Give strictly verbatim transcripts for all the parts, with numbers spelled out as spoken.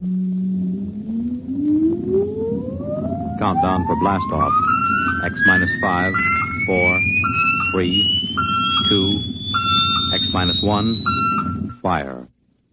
Countdown for blast off. X minus five, four, three, two, X minus one, fire.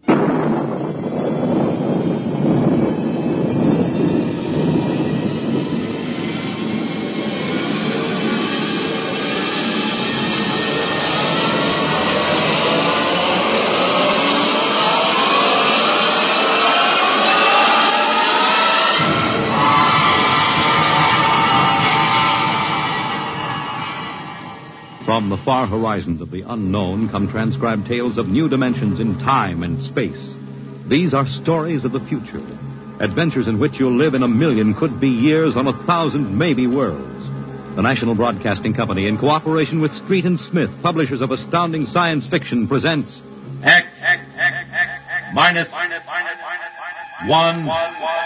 From the far horizons of the unknown come transcribed tales of new dimensions in time and space. These are stories of the future, adventures in which you'll live in a million could-be years on a thousand maybe worlds. The National Broadcasting Company, in cooperation with Street and Smith, publishers of astounding science fiction, presents X, X, X, X, X minus, minus, minus, minus, one, one, one.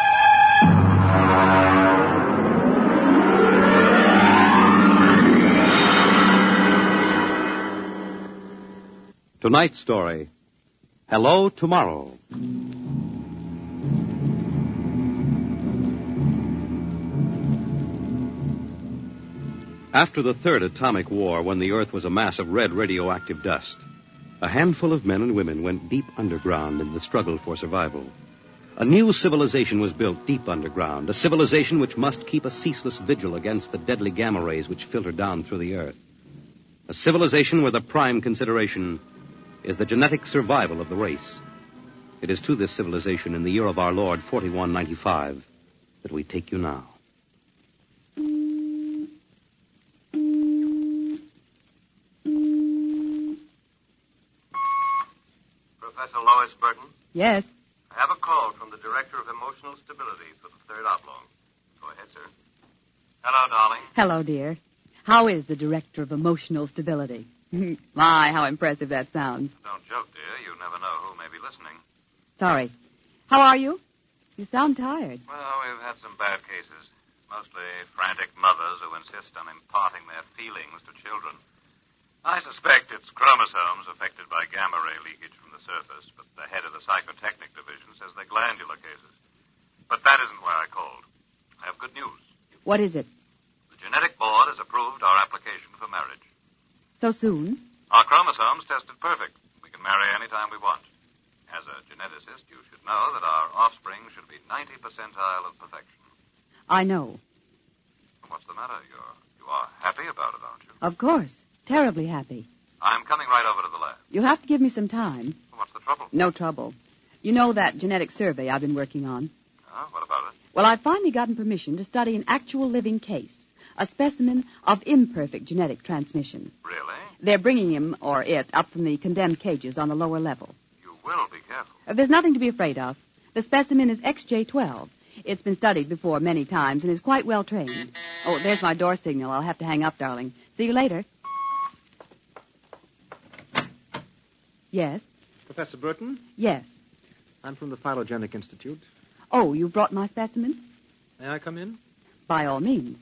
Tonight's story, Hello Tomorrow. After the third atomic war, when the Earth was a mass of red radioactive dust, a handful of men and women went deep underground in the struggle for survival. A new civilization was built deep underground, a civilization which must keep a ceaseless vigil against the deadly gamma rays which filter down through the Earth. A civilization where the prime consideration is the genetic survival of the race. It is to this civilization in the year of our Lord, forty-one ninety-five, that we take you now. Professor Lois Burton? Yes. I have a call from the Director of Emotional Stability for the Third Oblong. Go ahead, sir. Hello, darling. Hello, dear. How is the Director of Emotional Stability? My, how impressive that sounds. Don't joke, dear. You never know who may be listening. Sorry. How are you? You sound tired. Well, we've had some bad cases. Mostly frantic mothers who insist on imparting their feelings to children. I suspect it's chromosomes affected by gamma ray leakage from the surface, but the head of the psychotechnic division says they're glandular cases. But that isn't why I called. I have good news. What is it? The genetic board has approved our application for marriage. So soon? Our chromosomes tested perfect. We can marry any time we want. As a geneticist, you should know that our offspring should be ninety percentile of perfection. I know. What's the matter? You're, you are happy about it, aren't you? Of course. Terribly happy. I'm coming right over to the lab. You'll have to give me some time. What's the trouble? No trouble. You know that genetic survey I've been working on? Oh, what about it? Well, I've finally gotten permission to study an actual living case. A specimen of imperfect genetic transmission. Really? They're bringing him, or it, up from the condemned cages on the lower level. You will be careful. Uh, there's nothing to be afraid of. The specimen is X J twelve. It's been studied before many times and is quite well trained. Oh, there's my door signal. I'll have to hang up, darling. See you later. Yes? Professor Burton? Yes. I'm from the Phylogenic Institute. Oh, you brought my specimen? May I come in? By all means.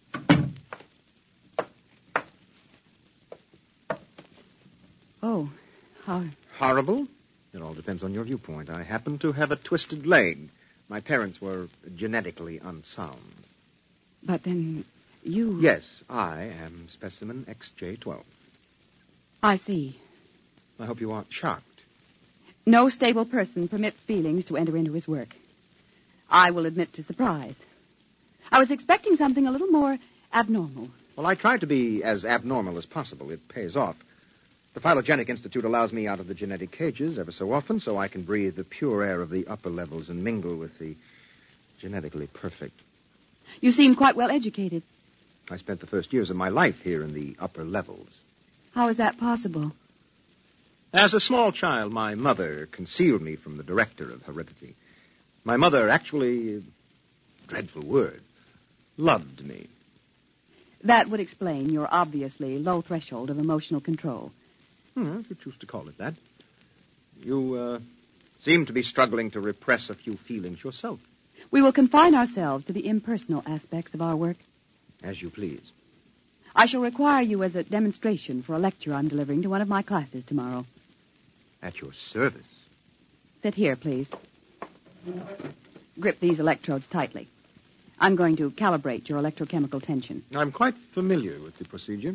Oh, how... Horrible? It all depends on your viewpoint. I happen to have a twisted leg. My parents were genetically unsound. But then you... Yes, I am specimen X J twelve. I see. I hope you aren't shocked. No stable person permits feelings to enter into his work. I will admit to surprise. I was expecting something a little more abnormal. Well, I try to be as abnormal as possible. It pays off. The Phylogenic Institute allows me out of the genetic cages ever so often so I can breathe the pure air of the upper levels and mingle with the genetically perfect. You seem quite well educated. I spent the first years of my life here in the upper levels. How is that possible? As a small child, my mother concealed me from the director of heredity. My mother actually, dreadful word, loved me. That would explain your obviously low threshold of emotional control. Hmm, if you choose to call it that. You, uh, seem to be struggling to repress a few feelings yourself. We will confine ourselves to the impersonal aspects of our work. As you please. I shall require you as a demonstration for a lecture I'm delivering to one of my classes tomorrow. At your service. Sit here, please. Grip these electrodes tightly. I'm going to calibrate your electrochemical tension. I'm quite familiar with the procedure.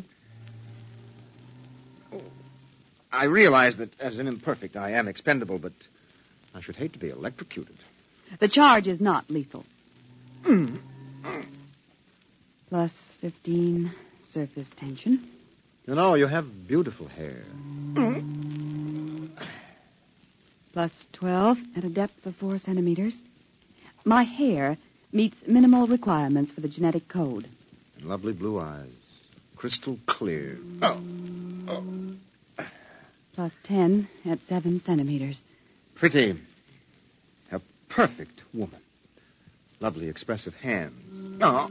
I realize that as an imperfect, I am expendable, but I should hate to be electrocuted. The charge is not lethal. Plus fifteen surface tension. You know, you have beautiful hair. Plus twelve at a depth of four centimeters. My hair meets minimal requirements for the genetic code. And lovely blue eyes. Crystal clear. Oh. Oh. Plus ten at seven centimeters. Pretty. A perfect woman. Lovely expressive hands. Oh.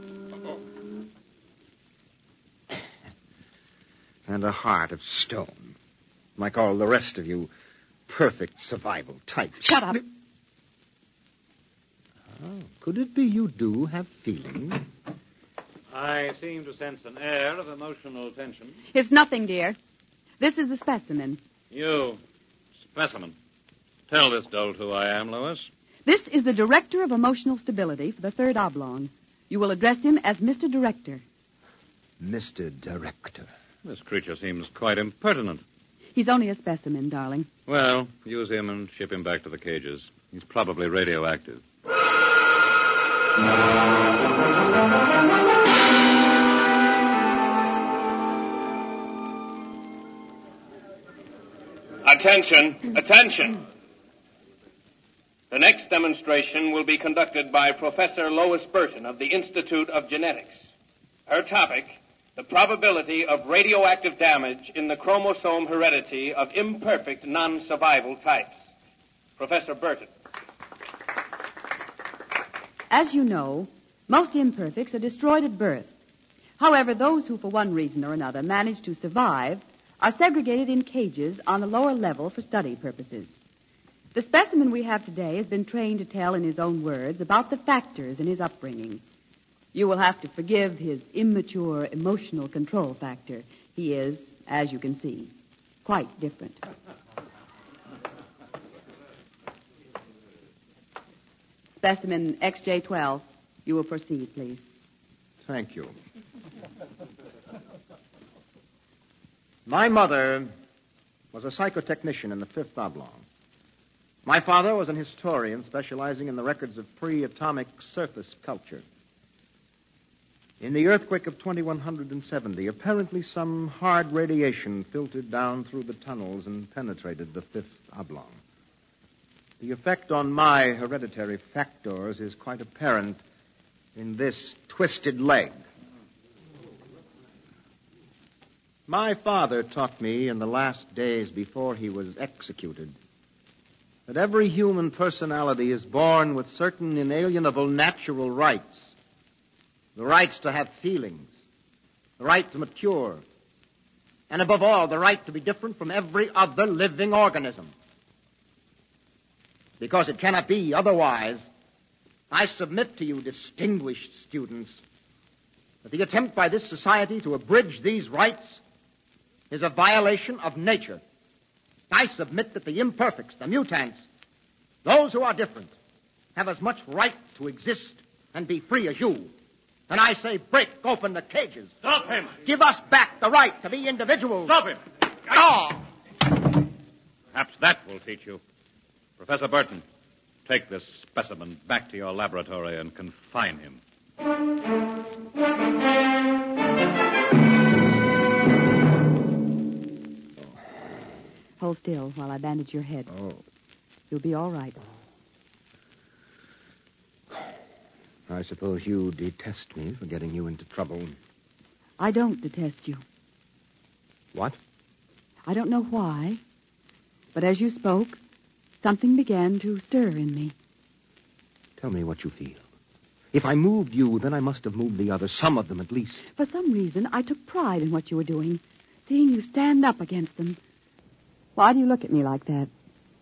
And a heart of stone. Like all the rest of you perfect survival types. Shut up. Oh, could it be you do have feelings? I seem to sense an air of emotional tension. It's nothing, dear. This is the specimen. You, specimen. Tell this dolt who I am, Lois. This is the Director of Emotional Stability for the Third Oblong. You will address him as Mister Director. Mister Director. This creature seems quite impertinent. He's only a specimen, darling. Well, use him and ship him back to the cages. He's probably radioactive. Attention, attention. The next demonstration will be conducted by Professor Lois Burton of the Institute of Genetics. Her topic, the probability of radioactive damage in the chromosome heredity of imperfect non-survival types. Professor Burton. As you know, most imperfects are destroyed at birth. However, those who, for one reason or another, manage to survive are segregated in cages on a lower level for study purposes. The specimen we have today has been trained to tell in his own words about the factors in his upbringing. You will have to forgive his immature emotional control factor. He is, as you can see, quite different. Specimen X J twelve. You will proceed, please. Thank you. My mother was a psychotechnician in the Fifth Oblong. My father was an historian specializing in the records of pre-atomic surface culture. In the earthquake of twenty-one seventy, apparently some hard radiation filtered down through the tunnels and penetrated the Fifth Oblong. The effect on my hereditary factors is quite apparent in this twisted leg. My father taught me in the last days before he was executed that every human personality is born with certain inalienable natural rights. The rights to have feelings, the right to mature, and above all, the right to be different from every other living organism. Because it cannot be otherwise, I submit to you, distinguished students, that the attempt by this society to abridge these rights is a violation of nature. I submit that the imperfects, the mutants, those who are different, have as much right to exist and be free as you. And I say, break open the cages. Stop him! Give us back the right to be individuals. Stop him! Oh! Perhaps that will teach you. Professor Burton, take this specimen back to your laboratory and confine him. Hold still while I bandage your head. Oh. You'll be all right. I suppose you detest me for getting you into trouble. I don't detest you. What? I don't know why, but as you spoke, something began to stir in me. Tell me what you feel. If I moved you, then I must have moved the others, some of them at least. For some reason, I took pride in what you were doing, seeing you stand up against them. Why do you look at me like that?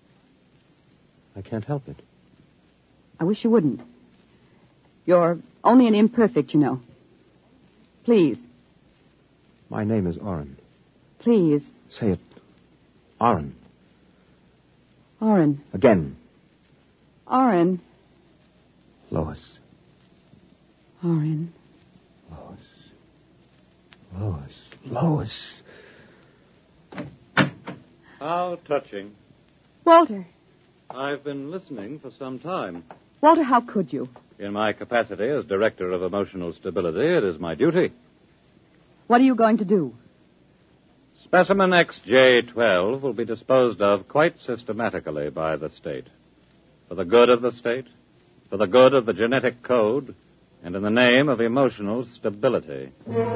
I can't help it. I wish you wouldn't. You're only an imperfect, you know. Please. My name is Orrin. Please. Say it. Orrin. Orrin. Again. Orrin. Lois. Orrin. Lois. Lois. Lois. How touching. Walter. I've been listening for some time. Walter, how could you? In my capacity as Director of Emotional Stability, it is my duty. What are you going to do? Specimen X J twelve will be disposed of quite systematically by the state. For the good of the state, for the good of the genetic code, and in the name of emotional stability.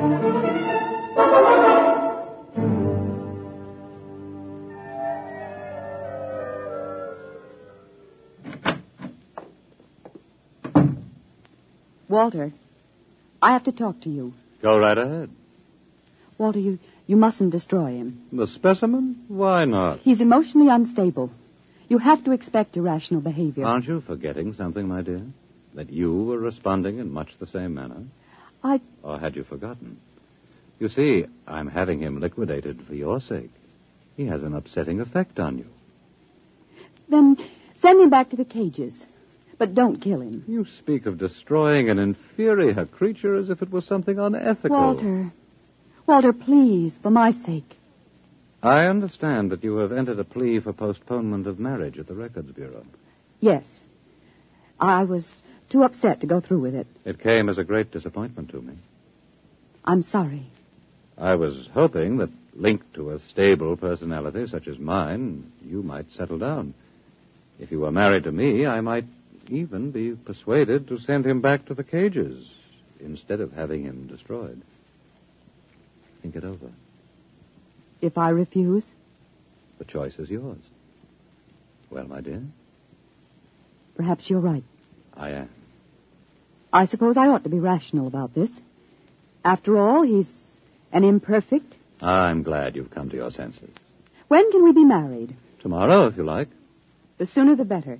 Walter, I have to talk to you. Go right ahead. Walter, you, you mustn't destroy him. The specimen? Why not? He's emotionally unstable. You have to expect irrational behavior. Aren't you forgetting something, my dear? That you were responding in much the same manner? I... Or had you forgotten? You see, I'm having him liquidated for your sake. He has an upsetting effect on you. Then send him back to the cages. But don't kill him. You speak of destroying an inferior creature as if it was something unethical. Walter. Walter, please, for my sake. I understand that you have entered a plea for postponement of marriage at the Records Bureau. Yes. I was too upset to go through with it. It came as a great disappointment to me. I'm sorry. I was hoping that, linked to a stable personality such as mine, you might settle down. If you were married to me, I might even be persuaded to send him back to the cages instead of having him destroyed. Think it over. If I refuse? The choice is yours. Well, my dear? Perhaps you're right. I am. I suppose I ought to be rational about this. After all, he's an imperfect. I'm glad you've come to your senses. When can we be married? Tomorrow, if you like. The sooner the better.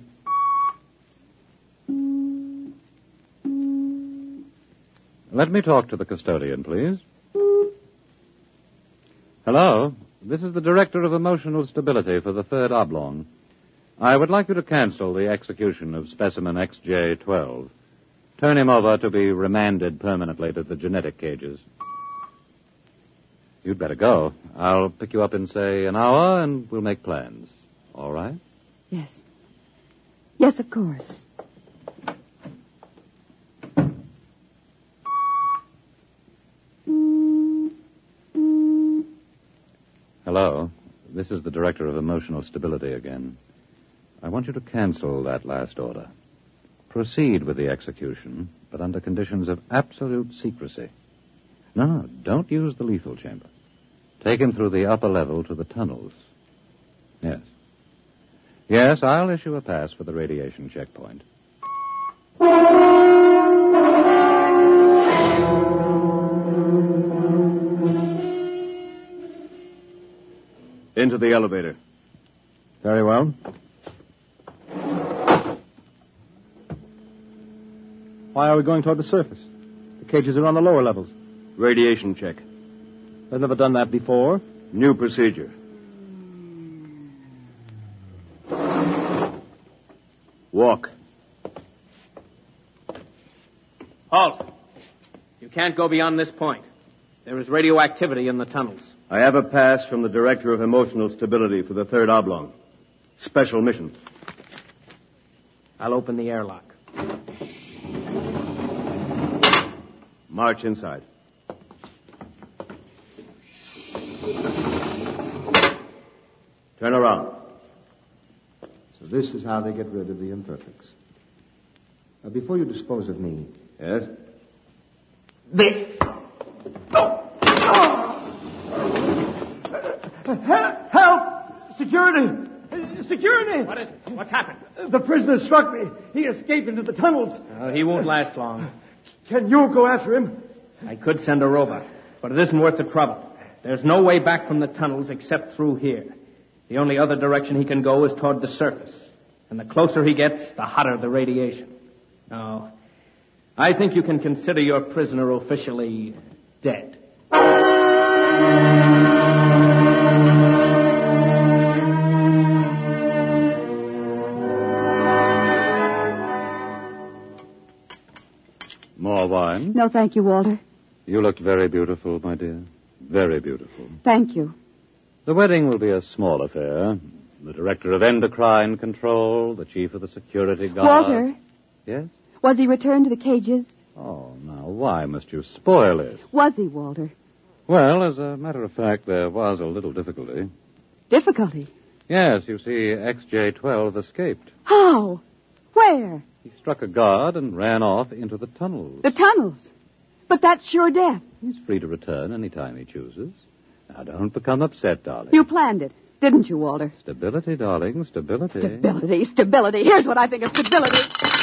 Let me talk to the custodian, please. Hello. This is the Director of Emotional Stability for the Third Oblong. I would like you to cancel the execution of specimen X J twelve. Turn him over to be remanded permanently to the genetic cages. You'd better go. I'll pick you up in, say, an hour, and we'll make plans. All right? Yes. Yes, of course. Hello. This is the Director of Emotional Stability again. I want you to cancel that last order. Proceed with the execution, but under conditions of absolute secrecy. No, no, don't use the lethal chamber. Take him through the upper level to the tunnels. Yes. Yes, I'll issue a pass for the radiation checkpoint. Into the elevator. Very well. Why are we going toward the surface? The cages are on the lower levels. Radiation check. I've never done that before. New procedure. Walk. Halt. You can't go beyond this point. There is radioactivity in the tunnels. I have a pass from the Director of Emotional Stability for the Third Oblong. Special mission. I'll open the airlock. March inside. Turn around. So this is how they get rid of the imperfects. Now, before you dispose of me... Yes? The... Oh! Help! Help! Security! Security! What is it? What's happened? The prisoner struck me. He escaped into the tunnels. Uh, he won't last long. Can you go after him? I could send a robot, but it isn't worth the trouble. There's no way back from the tunnels except through here. The only other direction he can go is toward the surface. And the closer he gets, the hotter the radiation. No. I think you can consider your prisoner officially dead. More wine? No, thank you, Walter. You look very beautiful, my dear. Very beautiful. Thank you. The wedding will be a small affair. The director of endocrine control, the chief of the security guard. Walter. Yes? Was he returned to the cages? Oh, now, why must you spoil it? Was he, Walter? Well, as a matter of fact, there was a little difficulty. Difficulty? Yes, you see, X J twelve escaped. How? Where? He struck a guard and ran off into the tunnels. The tunnels? But that's sure death. He's free to return any time he chooses. Now, don't become upset, darling. You planned it, didn't you, Walter? Stability, darling, stability. Stability, stability. Here's what I think of stability.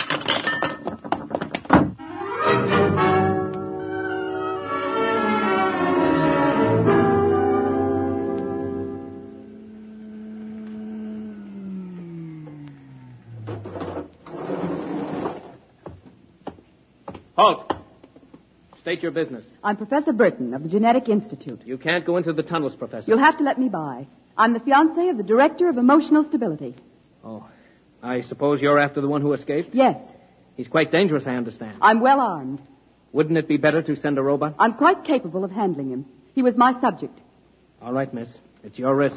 Halt! State your business. I'm Professor Burton of the Genetic Institute. You can't go into the tunnels, Professor. You'll have to let me by. I'm the fiancée of the Director of Emotional Stability. Oh, I suppose you're after the one who escaped? Yes. He's quite dangerous, I understand. I'm well armed. Wouldn't it be better to send a robot? I'm quite capable of handling him. He was my subject. All right, miss. It's your risk.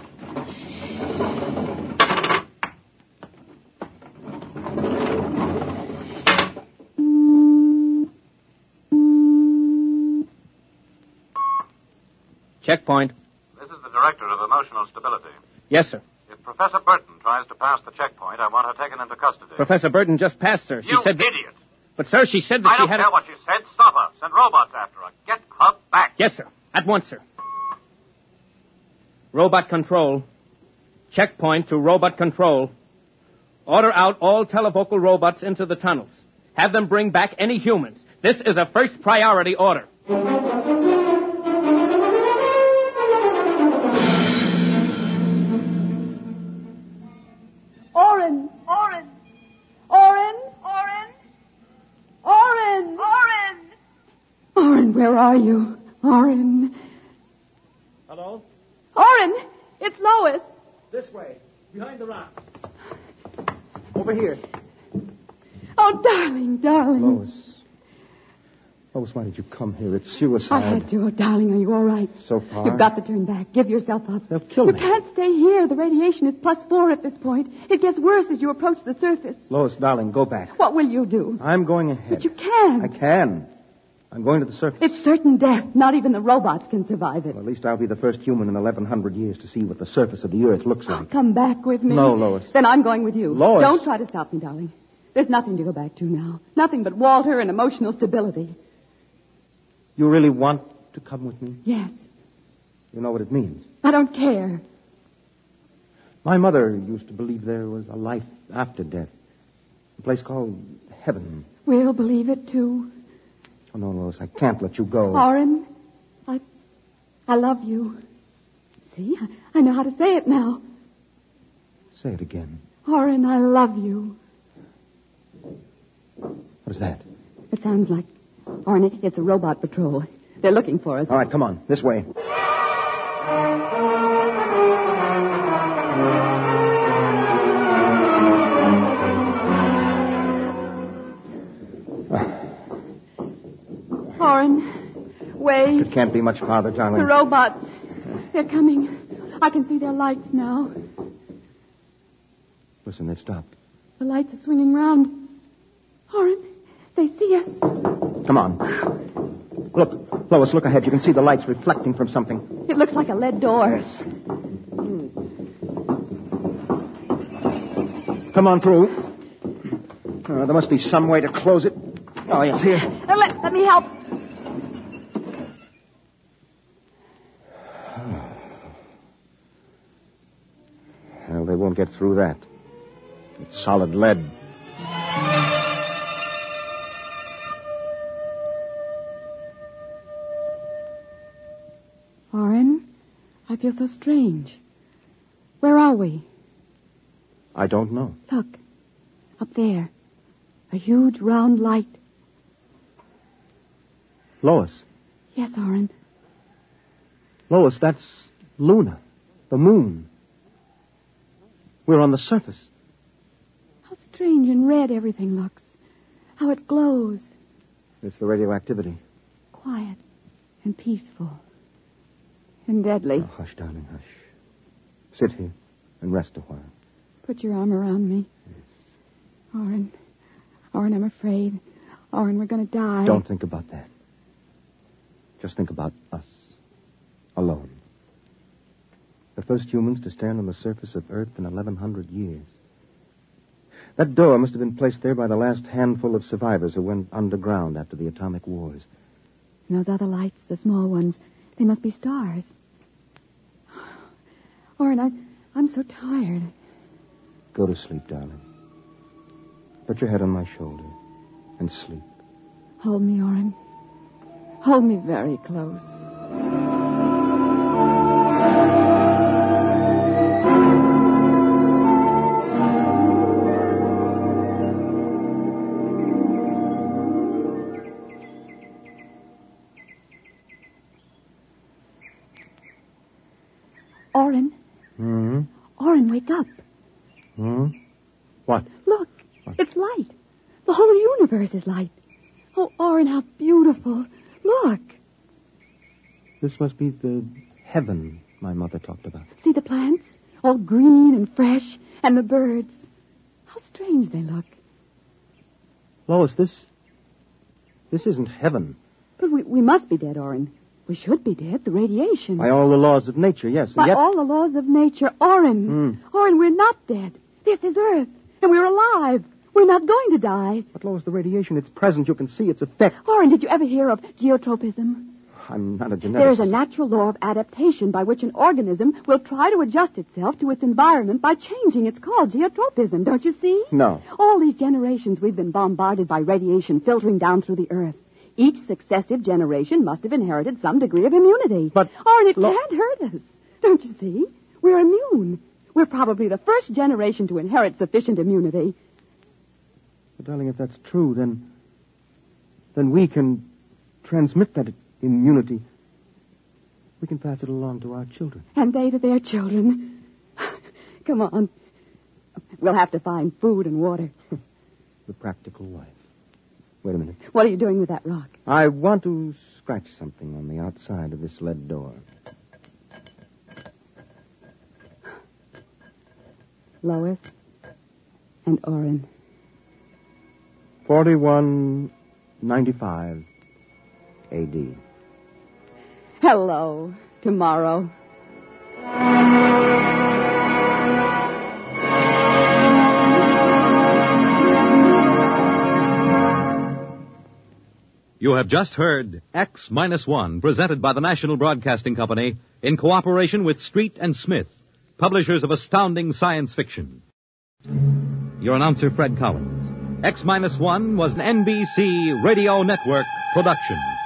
Checkpoint. This is the Director of Emotional Stability. Yes, sir. If Professor Burton tries to pass the checkpoint, I want her taken into custody. Professor Burton just passed, sir. She you said that... idiot! But, sir, she said that I she don't had... care a... what she said. Stop her. Send robots after her. Get her back. Yes, sir. At once, sir. Robot control. Checkpoint to robot control. Order out all televocal robots into the tunnels. Have them bring back any humans. This is a first priority order. Oren! Oren! Oren! Oren! Oren! Oren! Oren, where are you? Oren. Hello? Oren! It's Lois. This way. Behind the rock. Over here. Oh, darling, darling. Lois. Lois, why did you come here? It's suicide. I had to. Oh, darling, are you all right? So far. You've got to turn back. Give yourself up. They'll kill you me. You can't stay here. The radiation is plus four at this point. It gets worse as you approach the surface. Lois, darling, go back. What will you do? I'm going ahead. But you can't. I can. I'm going to the surface. It's certain death. Not even the robots can survive it. Well, at least I'll be the first human in eleven hundred years to see what the surface of the Earth looks like. Oh, come back with me. No, Lois. Then I'm going with you. Lois. Don't try to stop me, darling. There's nothing to go back to now. Nothing but Walter and emotional stability. You really want to come with me? Yes. You know what it means. I don't care. My mother used to believe there was a life after death. A place called heaven. We'll believe it, too. Oh, no, Lois, I can't let you go. Oren, I, I love you. See, I, I know how to say it now. Say it again. Oren, I love you. What is that? It sounds like... Oren, it's a robot patrol. They're looking for us. All right, come on. This way. Oren, wait. It can't be much farther, darling. The robots. They're coming. I can see their lights now. Listen, they've stopped. The lights are swinging round. Oren, they see us. Come on. Look, Lois, look ahead. You can see the lights reflecting from something. It looks like a lead door. Yes. Come on through. Uh, there must be some way to close it. Oh, yes, here. Uh, let, let me help. Well, they won't get through that. It's solid lead. Oren, I feel so strange. Where are we? I don't know. Look, up there. A huge round light. Lois. Yes, Oren. Lois, that's Luna, the moon. We're on the surface. How strange and red everything looks. How it glows. It's the radioactivity. Quiet and peaceful and deadly. Oh, hush, darling, hush. Sit here and rest a while. Put your arm around me. Yes. Oren. Oren, I'm afraid. Oren, we're going to die. Don't think about that. Just think about us. Alone. The first humans to stand on the surface of Earth in eleven hundred years. That door must have been placed there by the last handful of survivors who went underground after the atomic wars. And those other lights, the small ones, they must be stars. Oren, I, I'm so tired. Go to sleep, darling. Put your head on my shoulder and sleep. Hold me, Oren. Hold me very close. Oren. Hmm? Oren, wake up. Hmm? What? Look, What? It's light. The whole universe is light. Oh, Oren, how beautiful. Look. This must be the heaven my mother talked about. See the plants? All green and fresh. And the birds. How strange they look. Lois, this... This isn't heaven. But we, we must be dead, Oren. We should be dead. The radiation. By all the laws of nature, yes. And By yet... all the laws of nature. Oren. Hmm. Oren, we're not dead. This is Earth. And we're alive. We're not going to die. But, Lois, the radiation, it's present. You can see its effects. Oren, did you ever hear of geotropism? I'm not a geneticist. There is a natural law of adaptation by which an organism will try to adjust itself to its environment by changing. It's called geotropism, don't you see? No. All these generations we've been bombarded by radiation filtering down through the earth. Each successive generation must have inherited some degree of immunity. But... Oren, it Lo- can't hurt us. Don't you see? We're immune. We're probably the first generation to inherit sufficient immunity. But, darling, if that's true, then... Then we can transmit that immunity. We can pass it along to our children. And they to their children. Come on. We'll have to find food and water. The practical life. Wait a minute. What are you doing with that rock? I want to scratch something on the outside of this lead door. Lois and Oren. forty-one ninety-five A D. Hello, tomorrow. You have just heard X Minus One, presented by the National Broadcasting Company in cooperation with Street and Smith, publishers of astounding science fiction. Your announcer, Fred Collins. X Minus One was an N B C Radio Network production.